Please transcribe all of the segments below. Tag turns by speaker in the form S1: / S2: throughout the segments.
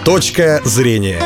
S1: Точка зрения.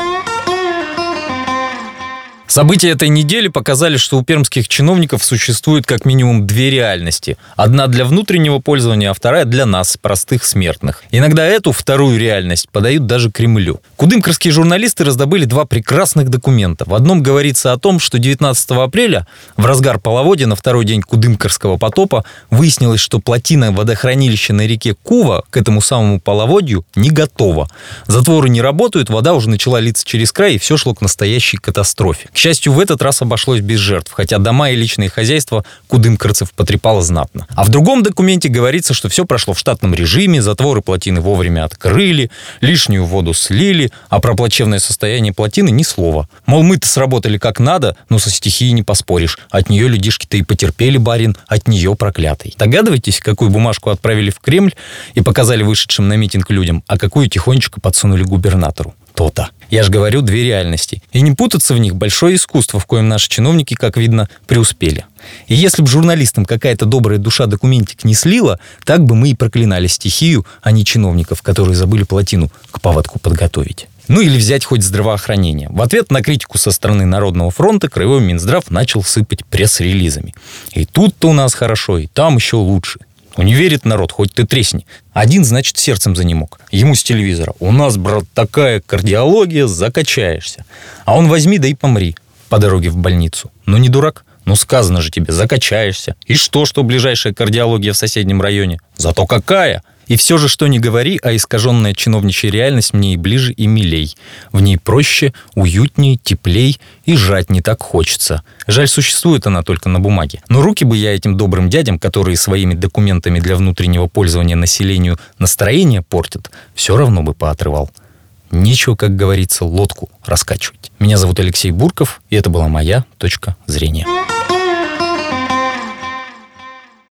S2: События этой недели показали, что у пермских чиновников существует как минимум две реальности. Одна для внутреннего пользования, а вторая для нас, простых смертных. Иногда эту вторую реальность подают даже Кремлю. Кудымкарские журналисты раздобыли два прекрасных документа. В одном говорится о том, что 19 апреля, в разгар половодья, на второй день Кудымкарского потопа, выяснилось, что плотина водохранилища на реке Кува к этому самому половодью не готова. Затворы не работают, вода уже начала литься через край, и все шло к настоящей катастрофе. К счастью, в этот раз обошлось без жертв, хотя дома и личные хозяйства кудымкарцев потрепало знатно. А в другом документе говорится, что все прошло в штатном режиме, затворы плотины вовремя открыли, лишнюю воду слили, а про плачевное состояние плотины ни слова. Мол, мы-то сработали как надо, но со стихией не поспоришь. От нее людишки-то и потерпели, барин, от нее проклятый. Догадываетесь, какую бумажку отправили в Кремль и показали вышедшим на митинг людям, а какую тихонечко подсунули губернатору? То-то. Я же говорю, две реальности. И не путаться в них — большое искусство, в коем наши чиновники, как видно, преуспели. И если бы журналистам какая-то добрая душа документик не слила, так бы мы и проклинали стихию, а не чиновников, которые забыли плотину к паводку подготовить. Ну или взять хоть здравоохранение. В ответ на критику со стороны Народного фронта Краевой Минздрав начал сыпать пресс-релизами. И тут-то у нас хорошо, и там еще лучше. Ну, не верит народ, хоть ты тресни. Один, значит, сердцем занемог. Ему с телевизора: у нас, брат, такая кардиология, закачаешься. А он возьми да и помри по дороге в больницу. Ну, не дурак? Ну, сказано же тебе, закачаешься. И что ближайшая кардиология в соседнем районе? Зато какая! И все же, что ни говори, а искаженная чиновничья реальность мне и ближе, и милей. В ней проще, уютнее, теплей, и жрать не так хочется. Жаль, существует она только на бумаге. Но руки бы я этим добрым дядям, которые своими документами для внутреннего пользования населению настроение портят, все равно бы поотрывал. Нечего, как говорится, лодку раскачивать. Меня зовут Алексей Бурков, и это была моя точка зрения.